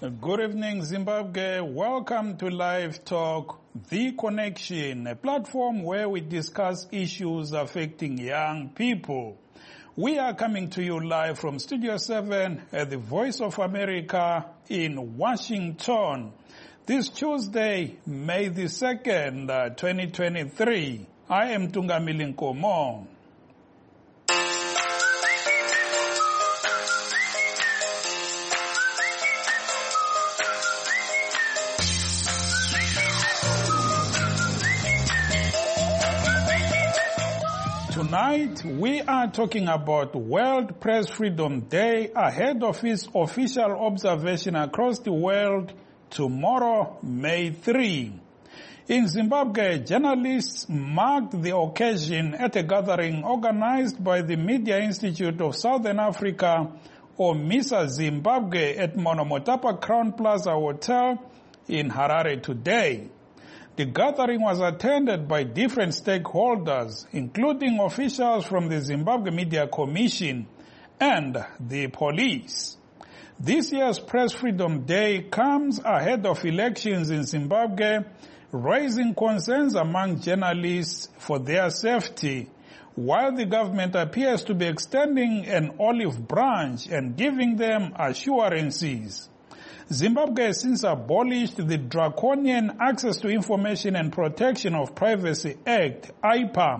Good evening, Zimbabwe. Welcome to Live Talk, The Connection, a platform where we discuss issues affecting young people. We are coming to you live from Studio 7 at the Voice of America in Washington. This Tuesday, May the 2nd, 2023. I am Tungamili Nkomo. Tonight, we are talking about World Press Freedom Day ahead of its official observation across the world tomorrow, May 3. In Zimbabwe, journalists marked the occasion at a gathering organized by the Media Institute of Southern Africa, or MISA Zimbabwe, at Monomotapa Crown Plaza Hotel in Harare today. The gathering was attended by different stakeholders, including officials from the Zimbabwe Media Commission and the police. This year's Press Freedom Day comes ahead of elections in Zimbabwe, raising concerns among journalists for their safety, while the government appears to be extending an olive branch and giving them assurances. Zimbabwe has since abolished the Draconian Access to Information and Protection of Privacy Act, IPA,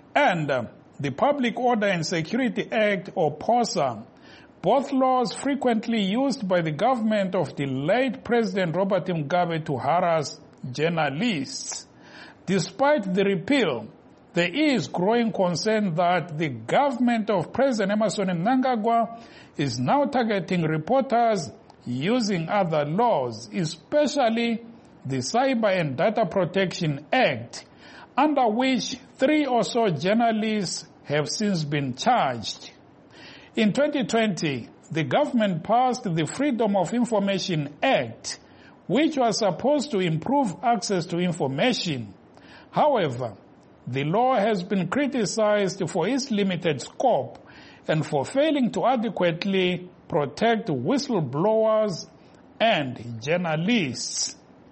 and the Public Order and Security Act, or POSA, both laws frequently used by the government of the late President Robert Mugabe to harass journalists. Despite the repeal, there is growing concern that the government of President Emmerson Mnangagwa is now targeting reporters using other laws, especially the Cyber and Data Protection Act, under which 3 or so journalists have since been charged. In 2020, the government passed the Freedom of Information Act, which was supposed to improve access to information. However, the law has been criticized for its limited scope and for failing to adequately protect whistleblowers and journalists.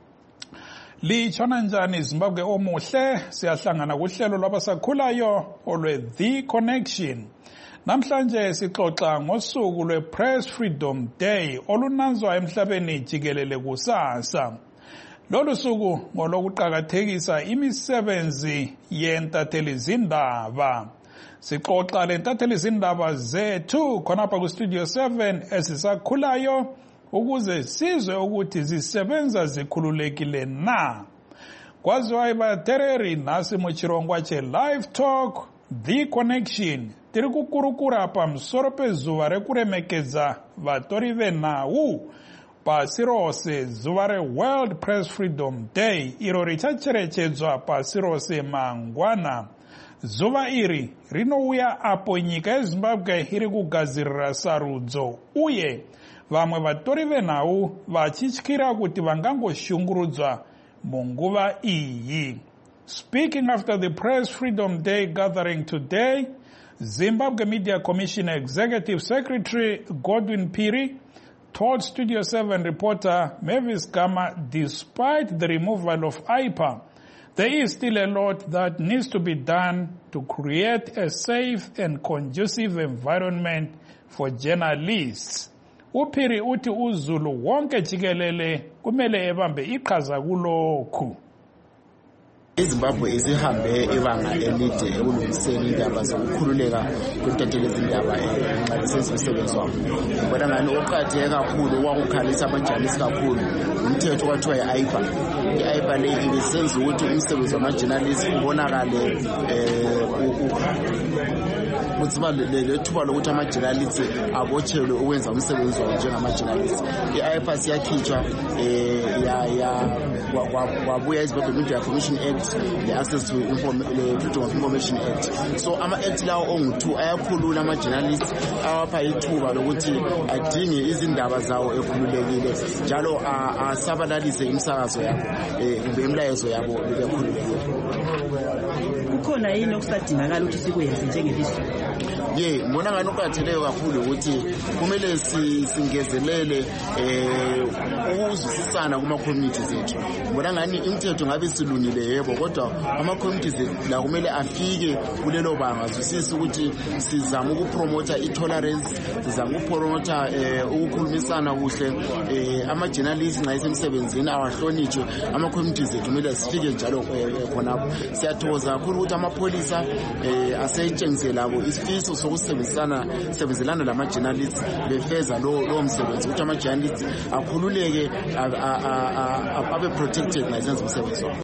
Litshona njani Zimbabwe omuhle, siyahlangana kuhlelo lwabasakhulayo olwe The Connection. Namhlanje sixoxa ngosuku lwe-Press Freedom Day olunanzwa emhlabeni jikelele kusasa. Lolu suku ngolokuqakathekisa imisebenzi yentathelizindaba. Sixoxa lentathelizindaba zethu khonapha ku Studio 7 esisakhulayo ukuze sizwe ukuthi zisebenza zikhululekile na. Kwaziwa ibatereri nasi muchirongwa che Live Talk, The Connection. Tiri kukurukura pa msoro pezuva rekuremekeza vatori venawu pasi rose zuva re-World Press Freedom Day iro richacherechedzwa pasi rose mangwana. Zuva iri rinouya apo nyika yeZimbabwe iri kugadzirira sarudzo uye vamwe vatori venhau vachityira kuti vangangoshungurudzwa munguva iyi. Speaking after the Press Freedom Day gathering today, Zimbabwe Media Commission Executive Secretary Godwin Phiri told Studio 7 reporter Mavis Gama, despite the removal of IPA, there is still a lot that needs to be done to create a safe and conducive environment for journalists. Uphiri uthi uZulu wonke jikelele kumele ebambe iqhaza kulokhu. iZimbabwe isihambe ibanga elide ekulungiseni indaba zokukhululeka kwentathelezindaba emsebenzi wabo. Kodwa ngani oqhatheke kakhulu wakukhalisa abanjalisti kakhulu umthetho kwathiwa i-IPA. I-IPA le ibisenza ukuthi umsebenzi wamajournalist ubonakale kuziba lethuba lokuthi amajournalist abotshelwe ukwenza umsebenzi wabo njengamajournalist. I-IPA siyakhitshwa wabuya iZimbabwe Media Commission Act, the Access to Freedom of Information Act. So ama-act lawo ongu-2 ayakhulula ama-journalists, awapha ithuba lokuthi adinge izindaba zawo ekhululekile njalo asabalalise imisakazo yabo kumbe imilayezo yabo bekhululekile. Kukhona yini okusadingakala ukuthi sikwenze njengelizwe? ngibona ngani uqatheleyo kakhulu ukuthi kumele singezelele ukuzwisisana kuma-communities ethu. Ngibona ngani imithetho ngabe silungile yebo, kodwa ama-communities la kumele afike kulelo banga azwisise ukuthi sizama ukupromotha i-tolerance, sizama ukupromotha ukukhulumisana kuhle, ama-journalists nxa esemsebenzini awahlonitshwe, ama-communities ethu kumele sifike njalo khonapho. Siyathokoza kakhulu ukuthi amapholisa asetshengisele labo isifiso sokusebenzelana lama-journalists befeza lowo msebenzi ukuthi ama-journalists akhululeke abe protected ngasenza umsebenzi wabo.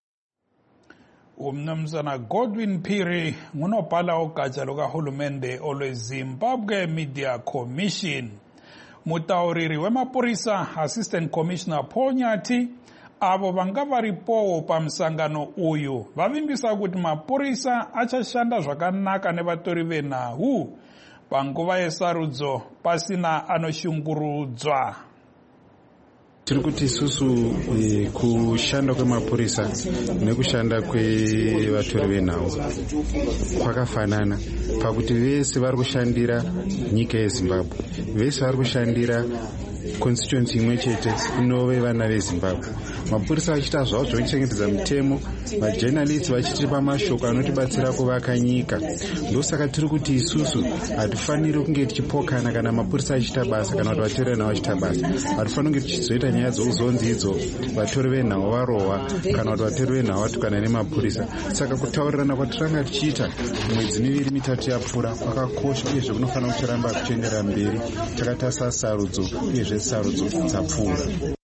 Umnumzana Godwin Phiri ngunobhala ogatsha lukahulumende olweZimbabwe Media Commission. Mutauriri wemapurisa Assistant Commissioner Ponyathi avo vanga varipowo pamsangano uyu vavimbisa kuti mapurisa achashanda zvakanaka nevatori venhau panguva yesarudzo pasina anoshungurudzwa. Tiri kuti isusu kushanda kwemapurisa nekushanda kwevatori venhau kwakafanana pakuti vese vari kushandira nyika yeZimbabwe, vese vari kushandira constituency imwe chete inove vana veZimbabwe. Mapurisa achiita zvavo zvekuchengetedza mitemo, majournalists vachitipa mashoko anotibatsira kuvaka nyika. Ndosaka tiri kuti isusu hatifaniri kunge tichipokana kana mapurisa achiita basa kana kuti vatori venhau vachiita basa. Hatifaniri kunge tichizoita nyaya dzouzonzi idzo vatori venhau varohwa kana kuti vatori venhau vatukana nemapurisa. Saka kutaurirana kwatiranga tichiita mwedzi miviri mitatu yapfuura kwakakosha uyezve kunofanira kuchiramba kuchiendera mberi takatarisa sarudzo uyezve sarudzo dzapfuura.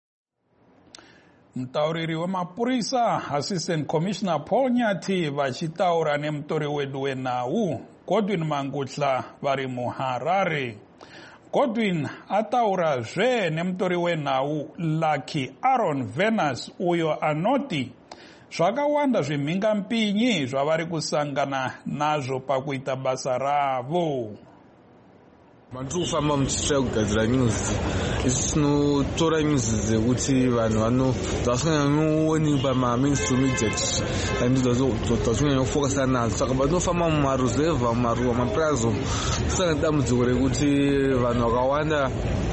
Mutauriri wemapurisa Assistant Commissioner Ponyathi vachitaura nemutori wedu wenhau Godwin Mangudla vari muHarare. Godwin ataurazve nemutori wenhau Lucky Aaron Venus uyo anoti zvakawanda zvemhingampinyi zvavari kusangana nazvo pakuita basa ravo. Mandiri kufamba muchitira kugadzira news. Isi tinotora news dzekuti vanhu vasinganyanyowoni pamainstream media dzatinyanyofokasa nadzo. Saka patinofamba mumaruzevha, mumaruwa, maplazo, kusanga dambudziko rekuti vanhu vakawanda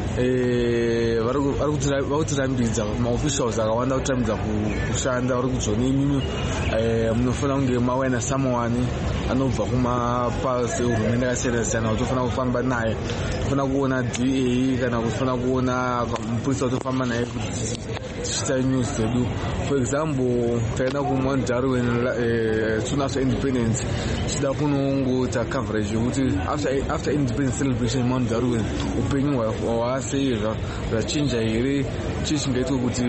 vari kutirambidza, maofficials akawanda kutirambidza kushanda, vari kudzoni imimi munofanira kunge mawena someone anobva kumapasi ehurumende akasiyana-siyana kutofana kufamba naye, tofana kuona DA kana kutofana kuona mupurisa kutofamba naye kuti tichita news dzedu. For example, takaenda kuMount Darwin soon after independence, tichida kunongoita coverage yekuti after independence celebration Mount Darwin upenyu hwasei zvachinja here, chii chingaitwa kuti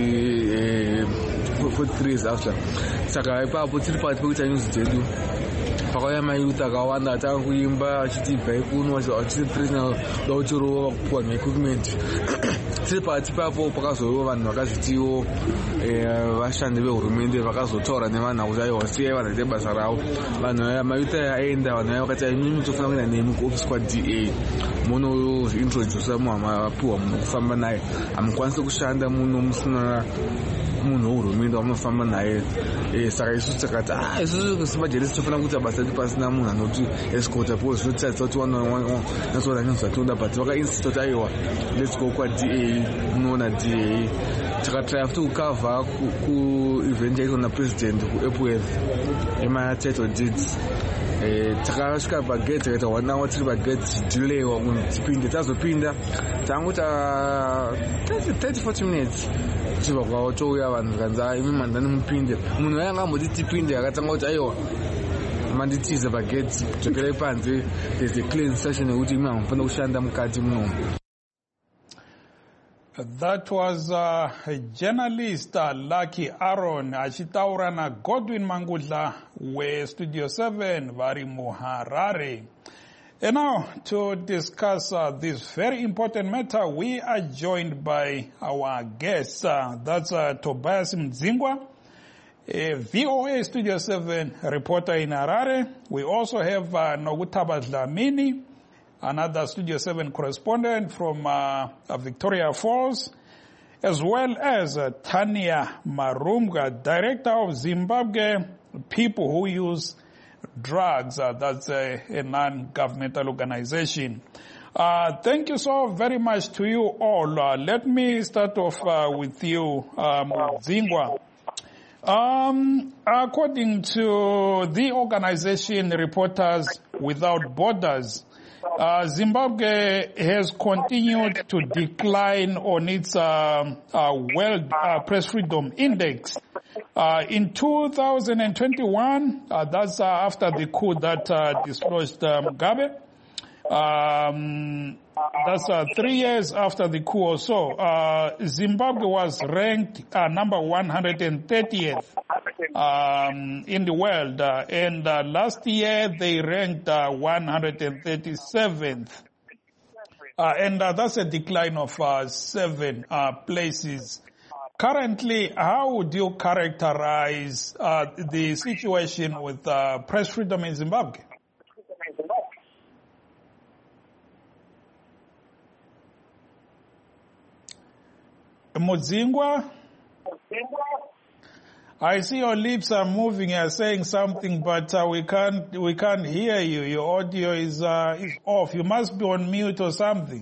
43 years after. Saka ipapo tiri pakati pekuita news dzedu pakauya mayuth akawanda atanga kuimba achiti ibvai kuno achitipresina dauchirova kuwa neequipment. Tiri pakati papo pakazoiwo vanhu vakazvitiwo vashandi vehurumende vakazotaura nevanhu kuti aiwa siyai vanhu vaite basa ravo. Vanhu mayuth aya aenda, vanhu aya vakati imimi tofanira kuenda nemi kuofisi kwaDA munointrodusa muhamapiwa munhu kufamba naye, hamukwanisi kushanda muno musina munhu wehurumende wamunofamba naye. Saka isusu takati isusu semajournalists tofanira kuita basa redu pasina munhu anoti escort po zvinotiratidza kuti nasoona news dzatoda, but vakainstita kuti aiwa let's go kwaDA munoona DA. Takatry futi kukavha kuevent yaitwa napresident kuEpworth ema-title deeds. Takasvika pagate takaita 1 hour tiri pagate tichidileyiwa kuti tipinde. Tazopinda tanguta 30-40 minutes tichibva kwavo touya vanhu tikanzi imi mandani mupinde. Munhu waya angamboti tipinde akatanga kuti aiwa manditiza pagate dzokerai panze, there's a clean session yekuti imi hamufanira kushanda mukati munomu. That was journalist Lucky Aaron achitaura na Godwin Mangudla weStudio 7 vari muHarare. And now to discuss this very important matter, we are joined by our guest. That's Tobias Mdzingwa, a VOA Studio 7 reporter in Harare. We also have Nogutaba Dlamini, another Studio 7 correspondent from Victoria Falls, as well as Tanya Marumga, director of Zimbabwe People Who Use Drugs. That's a non-governmental organization. Thank you so very much to you all. Let me start off with you, Zingwa. According to the organization Reporters Without Borders, Zimbabwe has continued to decline on its World Press Freedom Index. In 2021, that's after the coup that dislodged Mugabe. That's 3 years after the coup or so. Zimbabwe was ranked number 130th in the world, and last year they ranked 137th. And that's a decline of 7 places. Currently, how would you characterize the situation with press freedom in Zimbabwe? Mudzingwa, I see your lips are moving. You're saying something, but we can't hear you. Your audio is off. You must be on mute or something.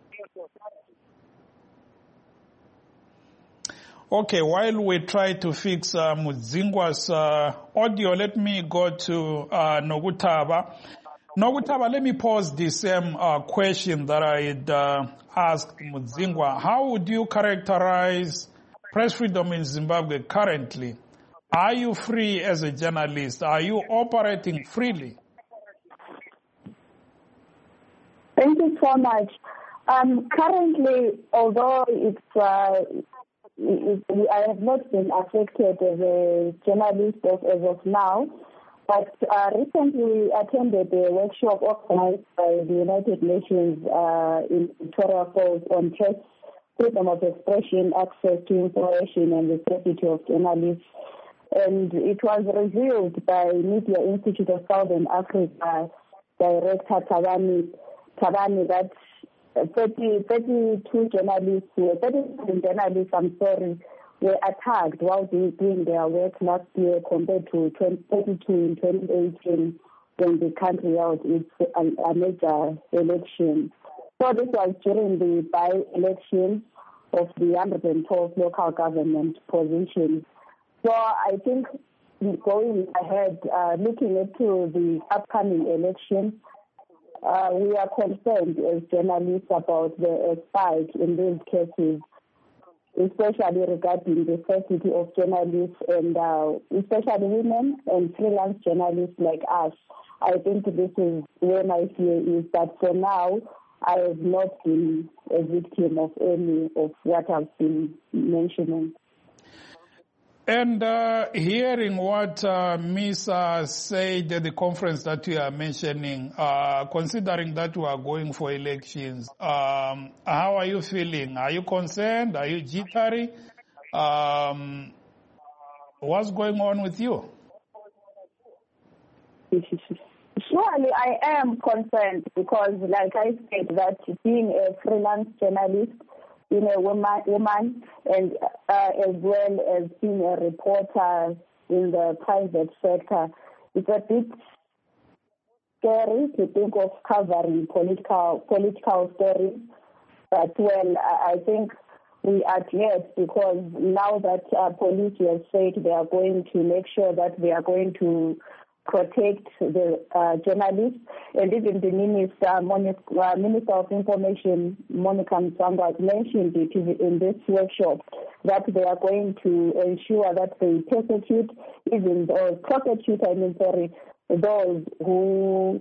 Okay, while we try to fix Mudzingwa's audio, let me go to Nogutaba. Nogutaba, let me pose the same question that I had asked Mudzingwa. How would you characterize press freedom in Zimbabwe currently? Are you free as a journalist? Are you operating freely? Thank you so much. Currently, although I have not been affected as a journalist as of now, but recently attended a workshop organized by the United Nations in Victoria Falls on press freedom of expression, access to information, and the safety of journalists. And it was revealed by Media Institute of Southern Africa Director Tabani that 37 journalists were attacked while doing their work last year compared to 32 in 2018 when the country held its a major election. So this was during the by-election of the 112 local government positions. So I think going ahead, looking into the upcoming elections, we are concerned as journalists about the spike in these cases, especially regarding the safety of journalists and especially women and freelance journalists like us. I think this is where my fear is that for now, I have not been a victim of any of what I've been mentioning. And hearing what Ms. said at the conference that you are mentioning, considering that we are going for elections, how are you feeling? Are you concerned? Are you jittery? What's going on with you? Surely I am concerned because, like I said, that being a freelance journalist, being a woman, and as well as being a reporter in the private sector, it's a bit scary to think of covering political stories. But well, I think we are glad because now that police have said they are going to make sure that they are going to protect the journalists, and even the Minister of Information, Monica Msangwa, mentioned it in this workshop, that they are going to ensure that they prosecute those who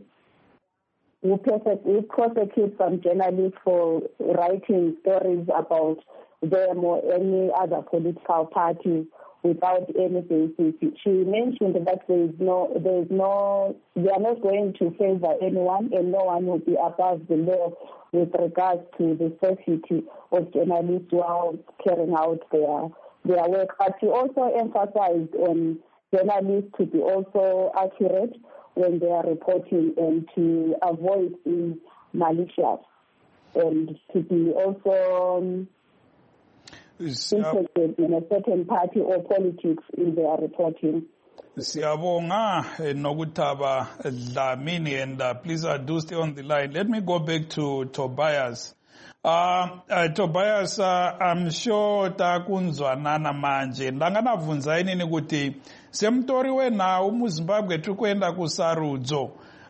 prosecute some journalists for writing stories about them or any other political party without any basis. She mentioned that they are not going to favor anyone, and no one will be above the law with regards to the safety of journalists while carrying out their work. But she also emphasized on journalists to be also accurate when they are reporting and to avoid being malicious and to be also interested in a certain party or politics in their reporting. Siyabonga Nogutaba Dlamini, and please do stay on the line. Let me go back to Tobias. Tobias, I'm sure takunzwanana manje. Ndanganabvunza inini kuti semtoriwe nawo muZimbabwe tikuenda kusarudzo.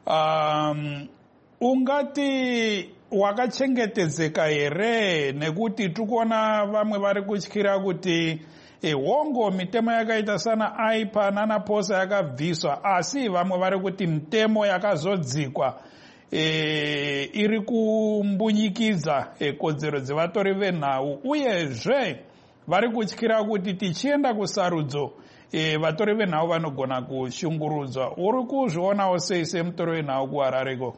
Ungati wakachengetedzeka here nekuti tikuona vamwe vari kutyira kuti hongo mitemo yakaita sana aipa nanaposa yakabviswa, asi vamwe vari kuti mitemo yakazodzikwa iri kumbunyikidza kodzero dzevatori venhau, uyezve vari kutyira kuti tichienda kusarudzo vatori venhau vanogona kushungurudzwa. Uri kuzvionawo sei semutori wenhau kuHarareko?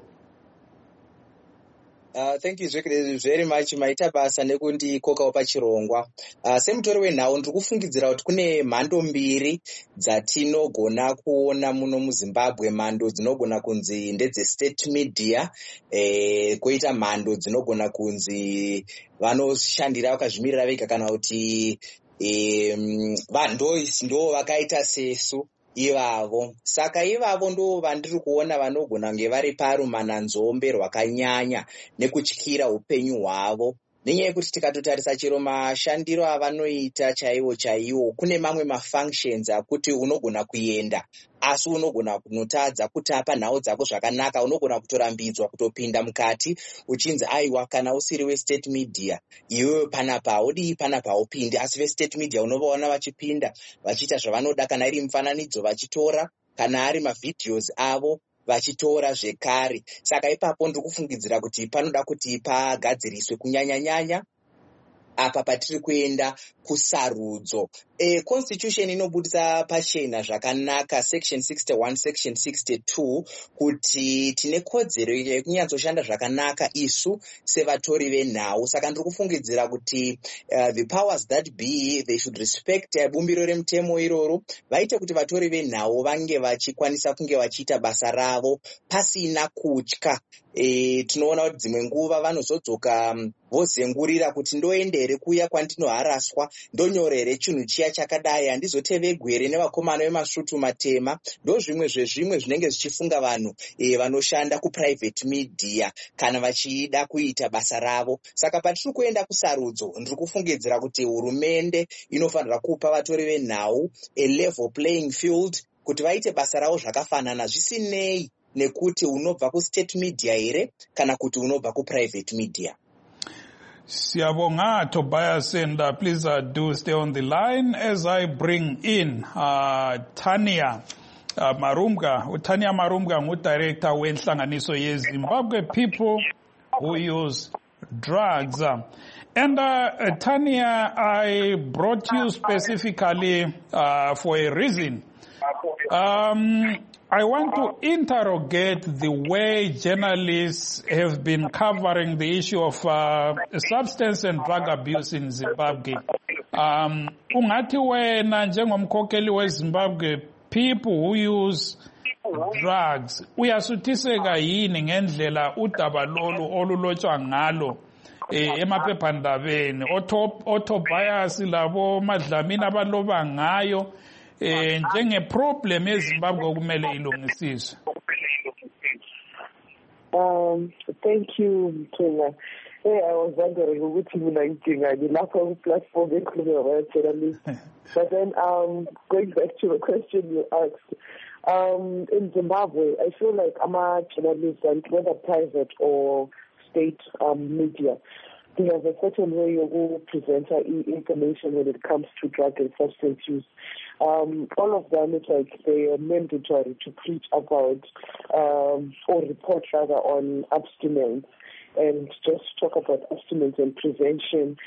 Thank you very much. Maita basa nekundikokawo pachirongwa. Semutori wenhau ndiri kufungidzira kuti kune mhando mbiri dzatinogona kuona muno muZimbabwe. Mhando dzinogona kunzi ndedze-state media, koita mhando dzinogona kunzi vanoshandira vakazvimirira vega kana kuti ndo vakaita sesu ivavo. Saka ivavo ndo vandiri kuona vanogona kunge vari parumananzombe rwakanyanya nekutyira upenyu hwavo, nenyaya yekuti tikatotarisa chero mashandiro avanoita chaiwo kune mamwe mafunctions akuti unogona kuenda asi unogona kunotadza kutapa nhau dzako zvakanaka. Unogona kutorambidzwa kutopinda mukati uchinzi aiwa kana usiri westate media iwewe panapa haudi panapa haupindi, asi vestate media unovaona vachipinda vachiita zvavanoda, kana iri mifananidzo vachitora, kana ari mavidheos avo vachitora zvekare. Saka ipapo ndiri kufungidzira kuti panoda kuti pagadziriswe kunyanya-nyanya apa patiri kuenda kusarudzo. Constitution inobudisa pachena zvakanaka section 61 section 62 kuti tine kodzero yekunyatsoshanda zvakanaka isu sevatori venhau. Saka ndiri kufungidzira kuti the powers that be they should respect bumbiro remutemo iroro, vaite kuti vatori venhau vange vachikwanisa kunge vachiita basa ravo pasina kutya. Tinoona kuti dzimwe nguva vanozodzoka vozengurira kuti ndoendere kuya kwandinoharaswa, ndonyorere chinhu chiya chakadai, handizotevegwi here nevakomana vemasvutu matema. Ndo zvimwe zvezvimwe zvinenge zvichifunga vanhu vanoshanda kuprivate media kana vachida kuita basa ravo. Saka patiri kuenda kusarudzo ndiri kufungidzira kuti hurumende inofanira kupa vatori venhau a level playing field kuti vaite basa ravo zvakafanana, zvisinei nekuti unobva kustate media here kana kuti unobva kuprivate media. Siyabonga Tobias, and please do stay on the line as I bring in Tanya Marumga. Tanya Marumga ngu-director wenhlanganiso yeZimbabwe People Who Use Drugs. And Tanya, I brought you specifically for a reason. I want to interrogate the way journalists have been covering the issue of substance and drug abuse in Zimbabwe. Ungathi wena njengomkhokheli weZimbabwe People Who Use Drugs, uyasuthiseka yini ngendlela udaba lolu olulotshwa ngalo emaphephandabeni? Otobias labo Madlamini abaloba ngayo njenge-problem yeZimbabwe okumele ilungisiswe. Thank you, Mthunga. I was wondering ukuthi mina ngidingani lapha ku-platform ekhuluma journalist. But then going back to the question you asked, in Zimbabwe, I feel like journalists, and whether private or state media, they have a certain way of presenting information when it comes to drug and substance use. All of them, it's like they are mandatory to preach about or report rather on abstinence and just talk about abstinence and prevention.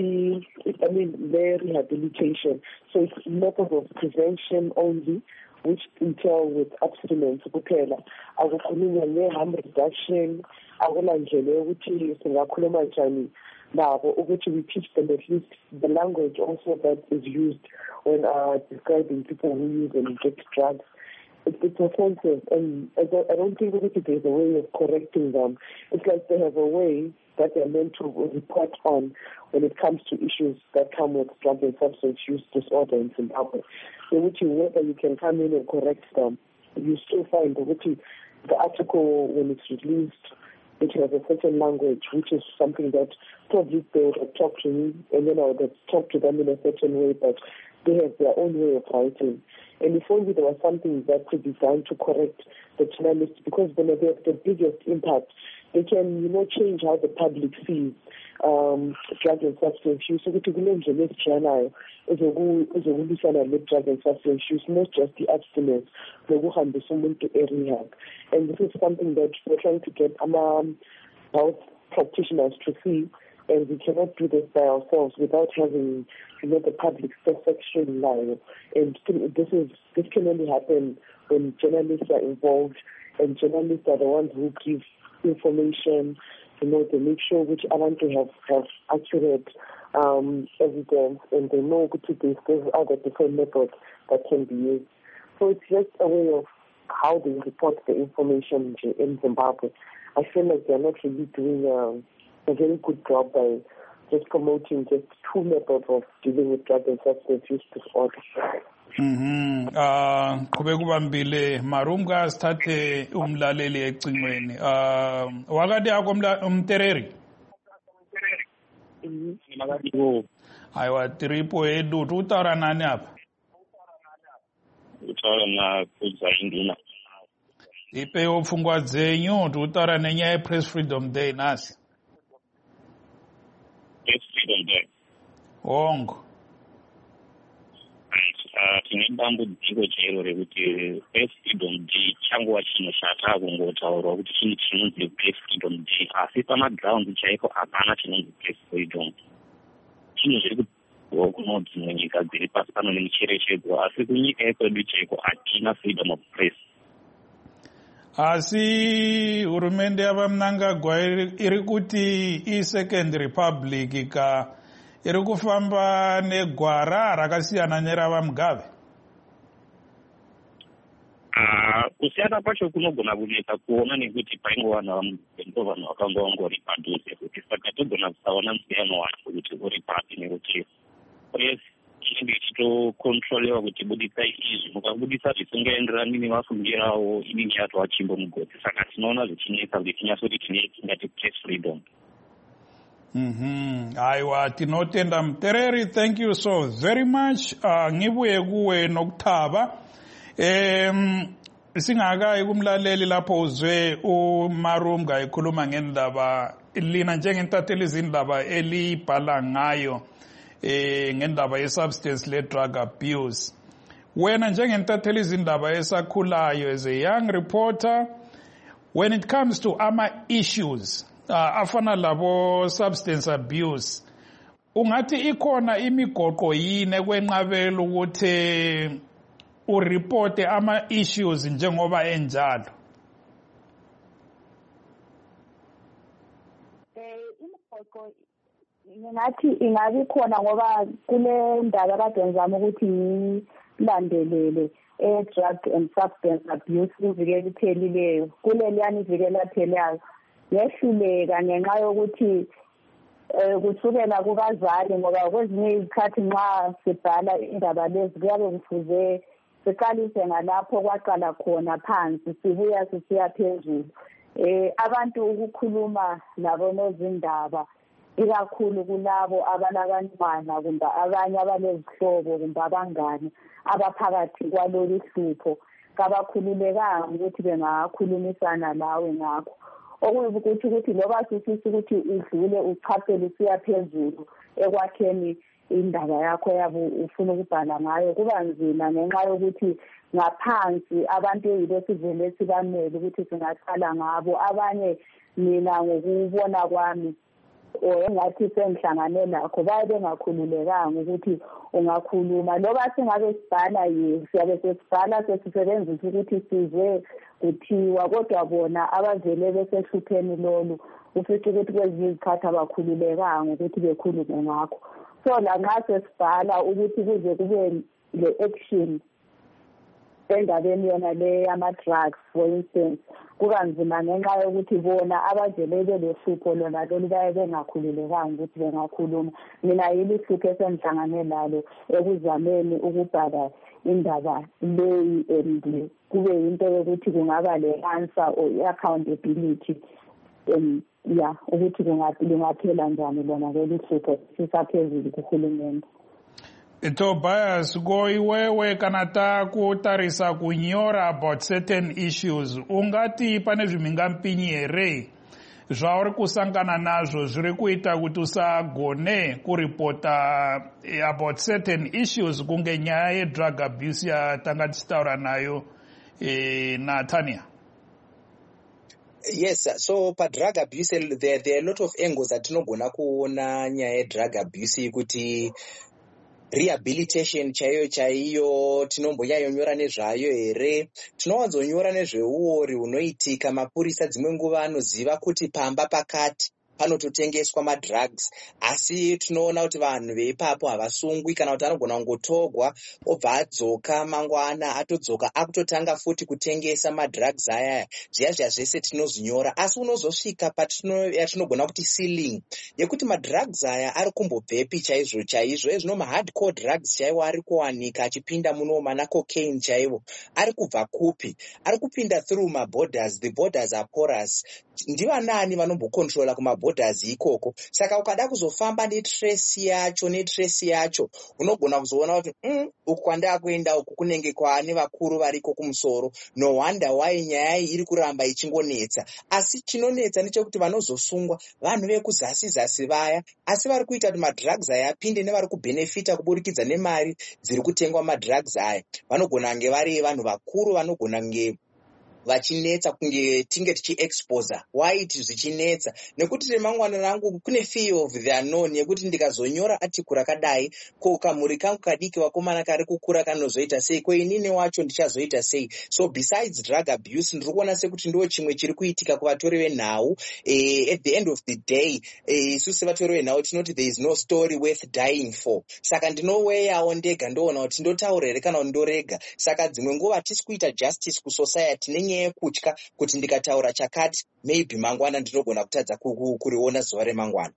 Their rehabilitation. So it's methods of prevention only, which entail with abstinence kuphela. Akukhulunywa nge-harm reduction, akulandlela ukuthi singakhuluma njani nabo, ukuthi we teach them at least the language also that is used when describing people who use and inject drugs. It's offensive, and I don't think that there's a way of correcting them. It's like they have a way that they're meant to report on when it comes to issues that come with drug and substance use disorder in Zimbabwe. So whether you can come in and correct them, you still find the article, when it's released, it has a certain language, which is something that probably they would have talked to me, and then I would have talked to them in a certain way, but they have their own way of writing. And if only there was something that could be done to correct the journalists, because when they have the biggest impact, they can, change how the public sees drug and substance use. So ukuthi kule ndlela esijanayo ezokulwisana le-drug and substance use, not just the abstinence, nokuhambisa umuntu e-rehab. And this is something that we're trying to get health practitioners to see, and we cannot do this by ourselves without having, the public's perception line. And this can only happen when journalists are involved, and journalists are the ones who give information, they make sure which abantu have accurate evidence, and they know there's other different methods that can be used. So it's just a way of how they report the information in Zimbabwe. I feel like they're not really doing a very good job by just promoting just two methods of dealing with drug and substance use disorder. Kube kubambile marumka sithathe umlaleli ecingweni. Wakati yakho umtereri? Aiwa tripo edu tutara nani hapa? Utara na kudza induna. Ipe ufungwa dzenyu tutara nenyaya Press Freedom Day nasi. Press Freedom Day. Ongo. Tine dambudziko chero rekuti Press Freedom Day changuva chinoshata kungotaurwa kuti chini chinonzi Press Freedom Day, asi pamaground chaipo hapana chinonzi Press Freedom. Chinhu zviri kudziwa kuno dzimwe nyika dziri pasi pano nemicherechedzwa, asi kunyika yekwedu chaiko hatina freedom of press. Asi hurumende yavamnangagwa iri kuti i-Second Republic iri kufamba negwara rakasiyana nerava Mugabe. Kusiyana kwacho kunogona kunetsa kuona nekuti paingova vanhu vakanga vangori padhuze, kuti saka togona kusaona musiyano wacho kuti uri papi, nekuti press inenge ichitokontrolewa kuti budisai izvi, mukabudisa zvisingaenderani nemafungiro inenge yatova chimbo mugodzi. Saka tinoona zvichinetsa kuti tinyatsoti tingati press freedom. Aiwa, tinotenda mutereri. Thank you so very much. Ngibuye kuwe nokutaba. Singaka kumlaleli lapho uzwe uMarumga ekhuluma ngendaba lina njengentatheli izindaba elibhala ngayo ngendaba ye-substance le-drug abuse. Wena njengentatheli izindaba esakhulayo as a young reporter, when it comes to ama-issues afana labo substance abuse, ungathi ikhona imigoqo yini ekwenqabela ukuthi uripote ama-issues njengoba enjalo? Imigoqo ngathi ingabi khona ngoba kule ndaba kade ngizama ukuthi ngilandelele drug and substance abuse kuvikela iphelileyo, kuleliyani ivikela iphelayo yehluleka ngenxa yokuthi kusukela kubazali, ngoba kwezinye izikhathi nxa sibhala indaba lezi kuyabe kufuze siqalise ngalapho kwaqala khona phansi sibuya sisiya phezulu. Abantu ukukhuluma labo nozindaba ikakhulu kulabo abalabantwana kumbe abanye abalezihlobo kumbe abangane abaphakathi kwalolu hlupho kabakhululekanga ukuthi bengakhulumisana lawe ngakho. Okuyikuthi ukuthi loba sifisa ukuthi udlule uchaphele usiya phezulu ekwakheni indaba yakho yabo ufuna ukubhala ngayo, kuba nzima ngenxa yokuthi ngaphansi abantu yibo sivele sibamele ukuthi singaqala ngabo. Abanye mina ngokubona kwami engathi sengihlangane lakho baye bengakhululekanga ukuthi ungakhuluma, loba singabe sibhala siyabe sesibhala sesisebenzisa ukuthi sizwe kuthiwa, kodwa bona abavele besehlupheni lolu ufica ukuthi kwezinye izikhathi abakhululekanga ukuthi bekhulume ngakho. So la nxa sesibhala ukuthi kuze kube le-action endabeni yona le yama-drugs for instance kukanzima ngenxa yokuthi bona abavele belohlupho lona lolu baye bengakhululekanga ukuthi bengakhuluma. Mina yili hlupho esengihlangane lalo ekuzameni ukubhala indaba leyi and kube yinto yokuthi kungaba le-answer or i-accountability ya ukuthi kungaphela njani lona lolu hlupho sisaphezulu kuhulumende. Tobias, goiwewe kanata kutarisa kunyora about certain issues. Ungati pane zvimingampinyi here zvauri kusangana nazvo zviri kuita kuti usagone kuripota about certain issues kunge nyaya yedrug abuse yatanga tichitaura nayo naTania? Yes, so drug abuse there are a lot of angles atinogona kuona nyaya yedrug abuse kuti rehabilitation chaiyo tinombonyanyonyora nezvayo here. Tinowanzonyora nezveuori hunoitika. Mapurisa dzimwe nguva anoziva kuti pamba pakati panototengeswa madrugs, asi tunoona kuti vanhu veipapo havasungwi kana kuti anogona kungotogwa obva adzoka mangwana atodzoka akutotanga futi kutengesa madrugs aya. Zviya zvese tinozvinyora, asi unozosvika yatinogona kuti ceiling yekuti madrugs aya ari kumbobvepi chaizvo ezvino mahardcore drugs chaiwo ari kuwanika achipinda muno mana cocaine chaiwo ari kubva kupi? Ari kupinda through maborders. The borders are porous. Ndivanani vanombokontrola kumaborders ikoko? Saka ukada kuzofamba netrace yacho unogona kuzoona kuti uku kwanda kuenda uku kunenge kwaane vakuru variko kumusoro. No wonder why nyaya iri kuramba ichingonetsa. Asi chinonetsa ndechekuti vanozosungwa vanhu vekuzasi vaya, asi vari kuita kuti madrugs aya apinde nevari kubenefita kuburikidza nemari dziri kutengwa madrugs aya. Vanogona kunge vari vanhu vakuru, vanogona kunge vachinetsa kunge tinge tichiexposa. Why it zvichinetsa? Nekuti remangwana rangu kune fear of the unknown yekuti ndikazonyora article rakadai ko kamuri kangu kadiki vakomana kari kukura kanozoita sei, ko inini wacho ndichazoita sei? So besides drug abuse ndiri kuona sekuti ndo chimwe chiri kuitika kuvatori venhau. At the end of the day isusu vatori venhau tinoti there is no story worth dying for. Saka ndinoweyawo ndega ndoona kuti ndotaura here kana ndorega. Saka dzimwe nguva hatisi kuita justice kusociety nenyaya yekutya kuti ndikataura chakati maybe mangwana ndinogona kutadza kuriona zuva remangwana.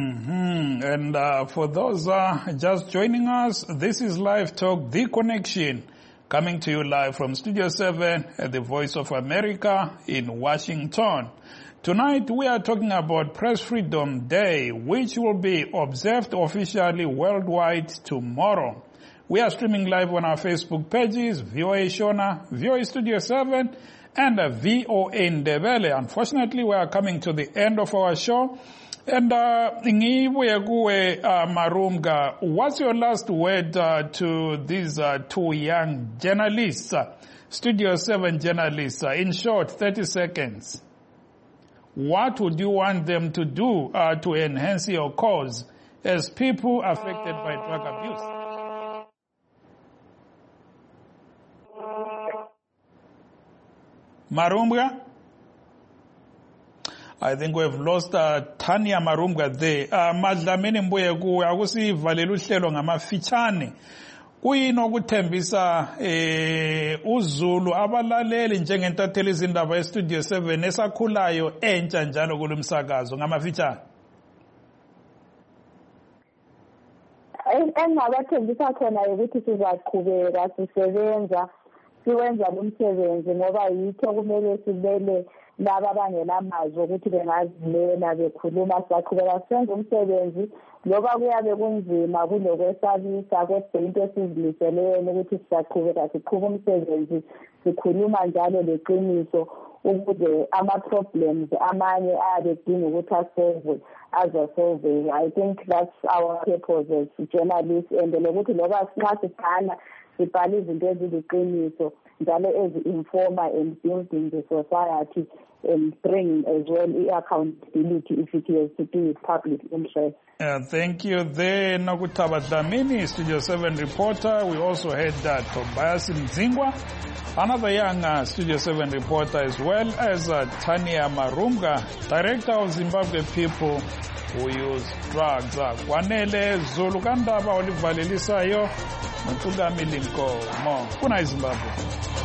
And for those just joining us, this is Live Talk, The Connection, coming to you live from Studio 7 at the Voice of America in Washington. Tonight we are talking about Press Freedom Day, which will be observed officially worldwide tomorrow. We are streaming live on our Facebook pages, VOA Shona, VOA Studio 7, and VOA Ndebele. Unfortunately, we are coming to the end of our show. And ngibuye kuwe Marumga, what's your last word to these two young journalists, Studio 7 journalists? In short, 30 seconds. What would you want them to do to enhance your cause as people affected by drug abuse? Marumga? I think we have lost Tania Marumga there. Madlamini mbuye kuwe akusivalela uhlelo ngamafitshane. Kuyino kuthembisa uZulu abalaleli njengentatheli izindaba eStudio 7 esakhulayo entsha njalo kulumsakazo ngamafitshane. Engabathembisa khona ukuthi sizaqhubeka sisebenza siwenza umsebenzi ngoba yitho kumele sibele laba abangelamazwi ukuthi bengazimela bekhuluma saqhubeka senza umsebenzi loba kuyabe kunzima kulokwesabisa kodwa into esizimiseleyo ukuthi siyaqhubeka siqhuba umsebenzi sikhuluma njalo leqiniso ukuze ama-problems amanye ayabedinga ukuthi asolve. I think that's our purpose as journalists, and lokuthi loba nxa sibhala sibhala izinto eziliqiniso njalo ezi-informa and building the society and bring as well accountability if it has to do with public interest. Thank you. There, Nokutaba Dlamini, Studio 7 reporter. We also had Tobias Mzingwa, another young Studio 7 reporter, as well as Tania Marumga, director of Zimbabwe People Who Use Drugs. Kwanele Zulu kandaba olivalelisayo Mtugami Linko Mo. Kuna Zimbabwe.